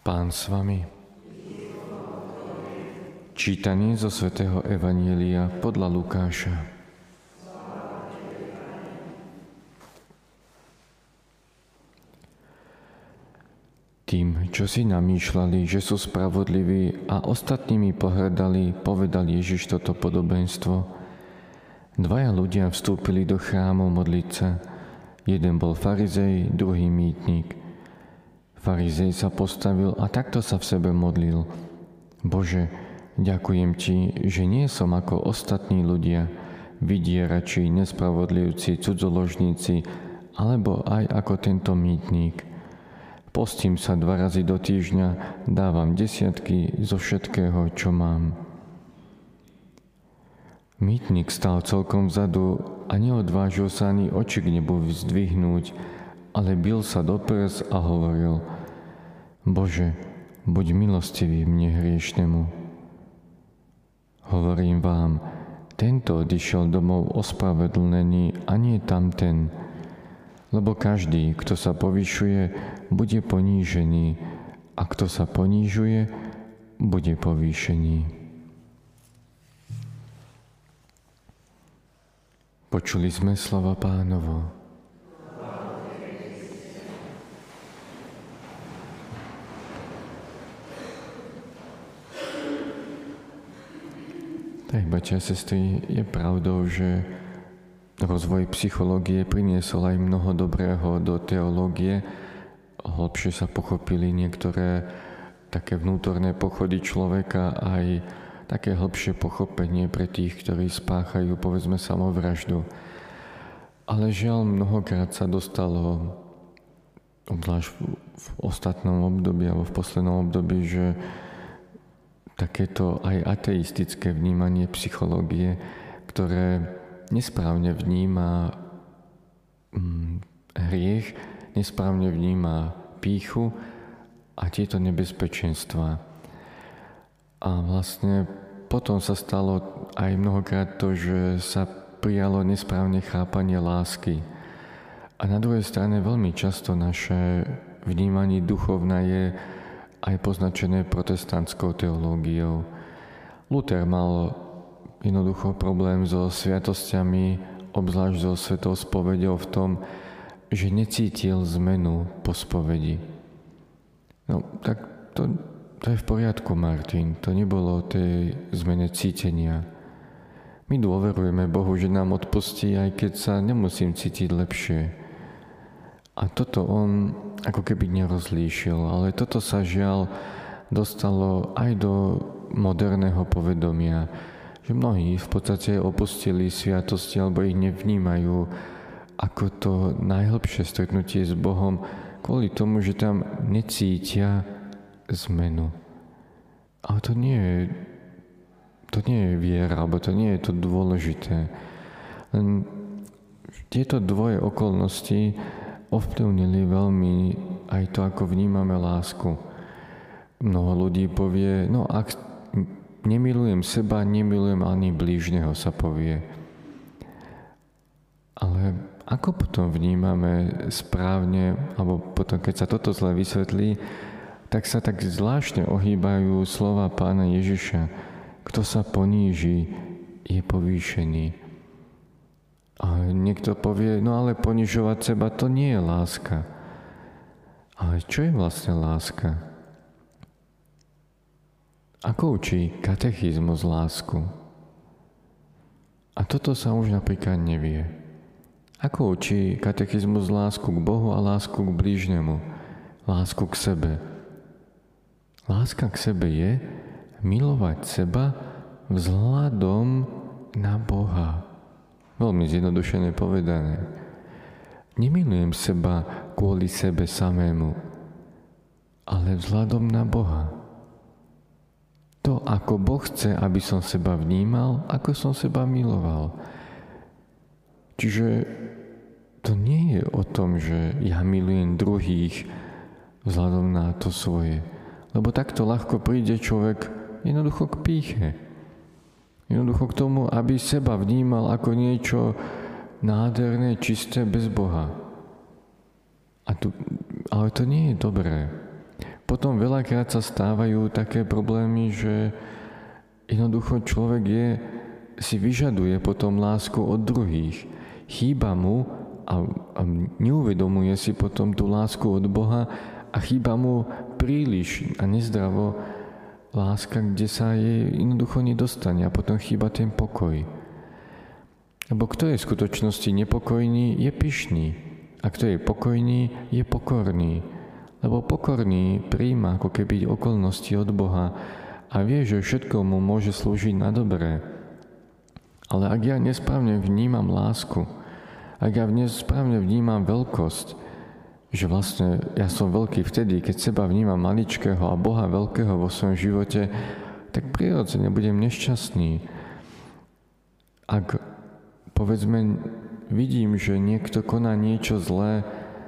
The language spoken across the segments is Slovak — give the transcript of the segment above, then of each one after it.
Pán s vami. Čítanie zo svätého Evanjelia podľa Lukáša. Tým, čo si namýšľali, že sú spravodliví a ostatnými pohrdali, povedal Ježiš toto podobenstvo. Dvaja ľudia vstúpili do chrámu modliť sa. Jeden bol farizej, druhý mýtnik. Farizej sa postavil a takto sa v sebe modlil. Bože, ďakujem Ti, že nie som ako ostatní ľudia, vydierači, nespravodlivci, cudzoložníci, alebo aj ako tento mýtnik. Postím sa 2 razy do týždňa, dávam 10 zo všetkého, čo mám. Mýtnik stál celkom vzadu a neodvážil sa ani oči k nebu vyzdvihnúť, ale bil sa do prs a hovoril: Bože, buď milostivý mne hriešnemu. Hovorím vám, tento odišiel domov ospravedlnený a nie tamten, lebo každý, kto sa povyšuje, bude ponížený, a kto sa ponížuje, bude povýšený. Počuli sme slova Pánovo. Tak, bratia a sestry, je pravdou, že rozvoj psychológie priniesol aj mnoho dobrého do teológie. Hlbšie sa pochopili niektoré také vnútorné pochody človeka, aj také hlbšie pochopenie pre tých, ktorí spáchajú, povedzme, samovraždu. Ale žiaľ, mnohokrát sa dostalo, obzvlášť v ostatnom období alebo v poslednom období, že takéto aj ateistické vnímanie psychológie, ktoré nesprávne vníma hriech, nesprávne vníma pýchu a tieto nebezpečenstva. A vlastne potom sa stalo aj mnohokrát to, že sa prijalo nesprávne chápanie lásky. A na druhej strane veľmi často naše vnímanie duchovné je aj poznačené protestantskou teológiou. Luther mal jednoducho problém so sviatosťami, obzvlášť so svetou spoveďou v tom, že necítil zmenu po spovedi. No, tak to je v poriadku, Martin. To nebolo o tej zmene cítenia. My dôverujeme Bohu, že nám odpustí, aj keď sa nemusím cítiť lepšie. A toto on ako keby nerozlíšil, ale toto sa žiaľ dostalo aj do moderného povedomia, že mnohí v podstate opustili sviatosti alebo ich nevnímajú ako to najhlbšie stretnutie s Bohom kvôli tomu, že tam necítia zmenu. Ale to nie je viera, alebo to nie je to dôležité. Len tieto dvoje okolnosti ovplyvnili veľmi aj to, ako vnímame lásku. Mnoho ľudí povie, no ak nemilujem seba, nemilujem ani blížneho, sa povie. Ale ako potom vnímame správne, alebo potom, keď sa toto zle vysvetlí, tak sa tak zvláštne ohýbajú slova Pána Ježiša. Kto sa poníži, je povýšený. A niekto povie, no ale ponižovať seba, to nie je láska. Ale čo je vlastne láska? Ako učí katechizmus lásku? A toto sa už napríklad nevie. Ako učí katechizmus lásku k Bohu a lásku k blížnemu? Lásku k sebe. Láska k sebe je milovať seba vzhľadom na Boha. Veľmi zjednodušene povedané. Nemilujem seba kvôli sebe samému, ale vzhľadom na Boha. To, ako Boh chce, aby som seba vnímal, ako som seba miloval. Čiže to nie je o tom, že ja milujem druhých vzhľadom na to svoje. Lebo takto ľahko príde človek jednoducho k pýche. Jednoducho k tomu, aby seba vnímal ako niečo nádherné, čisté, bez Boha. Ale to nie je dobré. potom veľakrát sa stávajú také problémy, že jednoducho človek si vyžaduje potom lásku od druhých. Chýba mu a neuvedomuje si potom tú lásku od Boha a chýba mu príliš a nezdravo láska, kde sa jej jednoducho nedostane a potom chýba ten pokoj. Lebo kto je v skutočnosti nepokojný, je pyšný. A kto je pokojný, je pokorný. Lebo pokorný prijíma ako keby okolnosti od Boha a vie, že všetko mu môže slúžiť na dobré. Ale ak ja nesprávne vnímam lásku, ak ja nesprávne vnímam veľkosť, že vlastne ja som veľký vtedy, keď seba vnímam maličkého a Boha veľkého vo svojom živote, tak prirodzene budem nešťastný. Ak povedzme, vidím, že niekto koná niečo zlé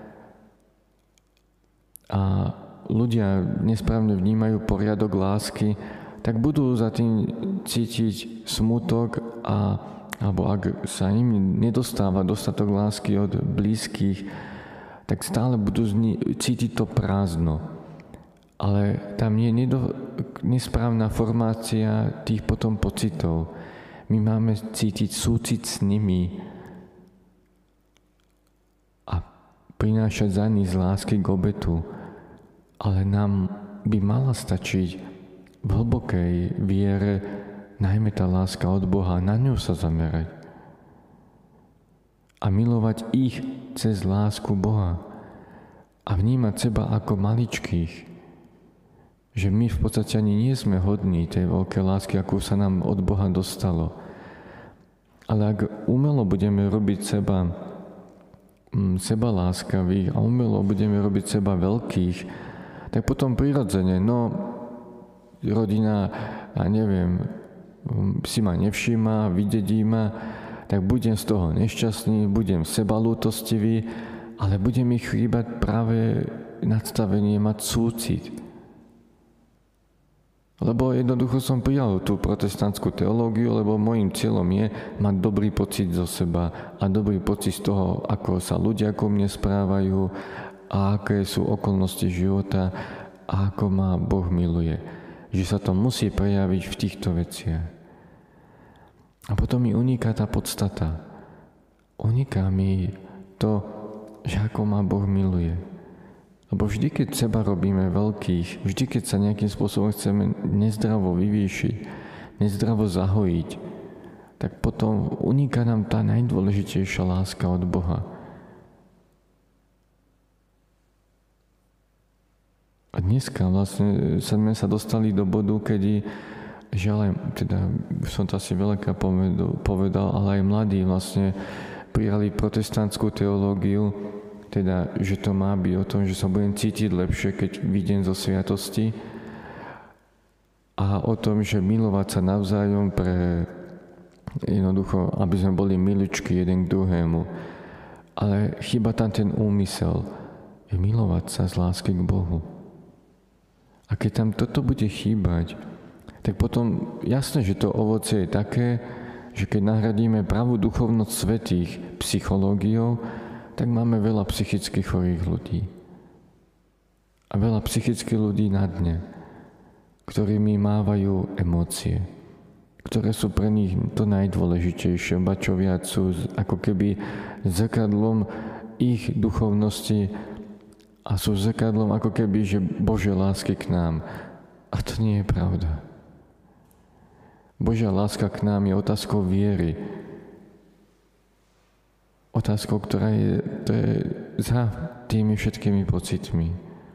a ľudia nesprávne vnímajú poriadok lásky, tak budú za tým cítiť smutok alebo ak sa im nedostáva dostatok lásky od blízkych, tak stále budú cítiť to prázdno. Ale tam je nesprávna formácia tých potom pocitov. My máme cítiť súcit s nimi a prinášať za nich z lásky k obetu. Ale nám by mala stačiť v hlbokej viere najmä tá láska od Boha, na ňu sa zamerať. A milovať ich cez lásku Boha. A vnímať seba ako maličkých. Že my v podstate ani nie sme hodní tej veľkej lásky, akú sa nám od Boha dostalo. Ale ak umelo budeme robiť seba láskavých a umelo budeme robiť seba veľkých, tak potom prirodzene, rodina, si ma nevšíma, vydedí ma, tak budem z toho nešťastný, budem sebalútostivý, ale bude mi chýbať práve nadstavenie mať súcit. Lebo jednoducho som prijal tú protestantskú teológiu, lebo môjim cieľom je mať dobrý pocit zo seba a dobrý pocit z toho, ako sa ľudia ku mne správajú a aké sú okolnosti života a ako ma Boh miluje. Že sa to musí prejaviť v týchto veciach. A potom mi uniká tá podstata. Uniká mi to, že ako ma Boh miluje. Lebo vždy, keď seba robíme veľkých, vždy, keď sa nejakým spôsobom chceme nezdravo vyvýšiť, nezdravo zahojiť, tak potom uniká nám tá najdôležitejšia láska od Boha. A dneska vlastne sme sa dostali do bodu, kedy som to asi veľakrát povedal, ale aj mladí vlastne prijali protestantskú teológiu, že to má byť o tom, že sa budem cítiť lepšie, keď vyjdem zo sviatosti a o tom, že milovať sa navzájom jednoducho, aby sme boli miličky jeden k druhému. Ale chýba tam ten úmysel, je milovať sa z lásky k Bohu. A keď tam toto bude chýbať, tak potom jasné, že to ovocie je také, že keď nahradíme pravú duchovnosť svätých psychológiou, tak máme veľa psychicky chorých ľudí. A veľa psychických ľudí na dne, ktorými mávajú emócie, ktoré sú pre nich to najdôležitejšie, ba čo viac sú ako keby zrkadlom ich duchovnosti a sú zrkadlom ako keby, že Božej lásky k nám. A to nie je pravda. Božia láska k nám je otázkou viery. Otázkou, ktorá je za tými všetkými pocitmi.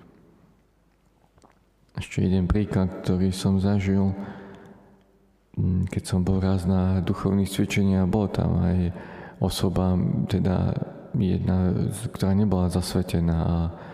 Ešte jeden príklad, ktorý som zažil, keď som bol raz na duchovných cvičeniach, bol tam aj osoba, jedna, ktorá nebola zasvetená a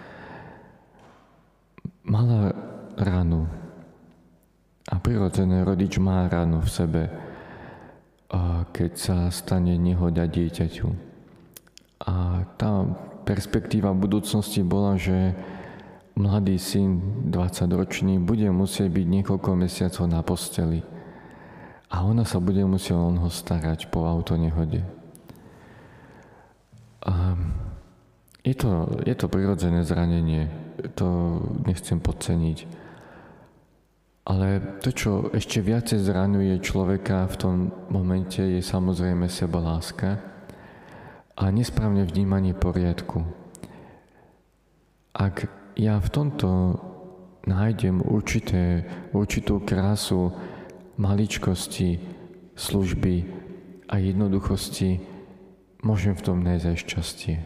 mala ranu. A prirodzené rodič má ranu v sebe, keď sa stane nehoda dieťaťu. A tá perspektíva budúcnosti bola, že mladý syn, 20-ročný, bude musieť byť niekoľko mesiacov na posteli. A ona sa bude musieť o neho starať po autonehode. Je to prirodzené zranenie, to nechcem podceniť. Ale to, čo ešte viacej zraňuje človeka v tom momente, je samozrejme sebaláska a nesprávne vnímanie poriadku. Ak ja v tomto nájdem určitú krásu maličkosti, služby a jednoduchosti, môžem v tom nájsť aj šťastie.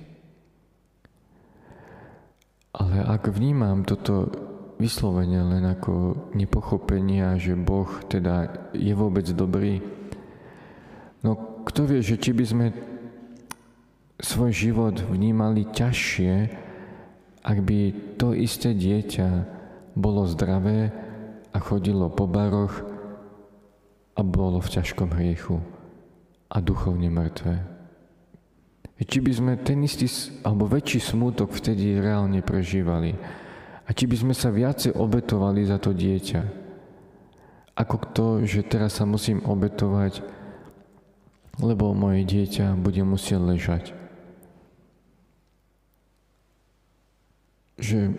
Ale ak vnímam toto vyslovene len ako nepochopenie, že Boh teda je vôbec dobrý, no kto vie, že či by sme svoj život vnímali ťažšie, ak by to isté dieťa bolo zdravé a chodilo po baroch a bolo v ťažkom hriechu a duchovne mŕtve. Či by sme ten istý alebo väčší smútok vtedy reálne prežívali a či by sme sa viacej obetovali za to dieťa, ako to, že teraz sa musím obetovať, lebo moje dieťa bude musieť ležať. Že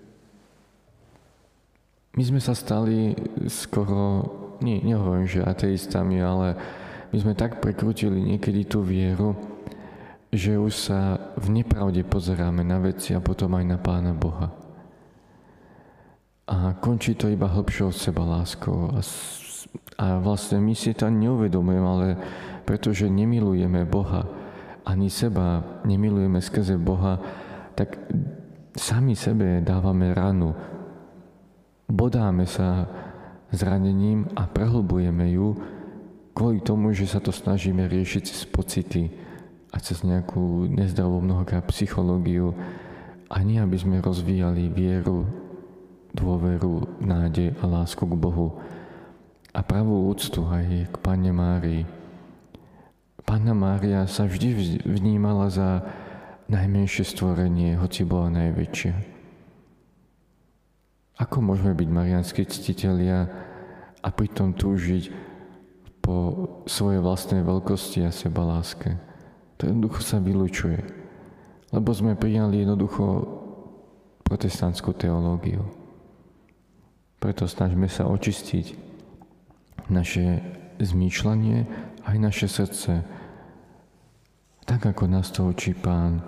my sme sa stali skoro, nehovorím, že ateistami, ale my sme tak prekrútili niekedy tú vieru, že už sa v nepravde pozeráme na veci a potom aj na Pána Boha. A končí to iba hlbšou sebaláskou. A vlastne my si to neuvedomujeme, ale pretože nemilujeme Boha, ani seba nemilujeme skrze Boha, tak sami sebe dávame ranu. Bodáme sa zranením a prehlbujeme ju kvôli tomu, že sa to snažíme riešiť cez pocity a cez nejakú nezdravú mnohokrát psychológiu a nie, aby sme rozvíjali vieru, dôveru, nádej a lásku k Bohu a pravú úctu aj k Panne Márii. Panna Mária sa vždy vnímala za najmenšie stvorenie, hoci bola najväčšia. Ako môžeme byť mariánski ctitelia a pritom túžiť po svojej vlastnej veľkosti a sebaláske? To jednoducho sa vylučuje, lebo sme prijali jednoducho protestantskú teológiu. Preto snažme sa očistiť naše zmýšľanie aj naše srdce, tak ako nás to učí Pán.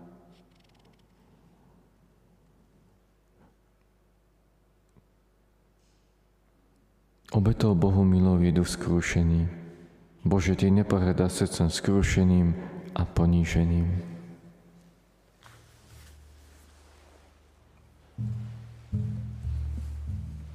Obetou Bohu milov je duch skrúšený. Bože, Ty nepohrdá srdcom skrúšeným a poníženým.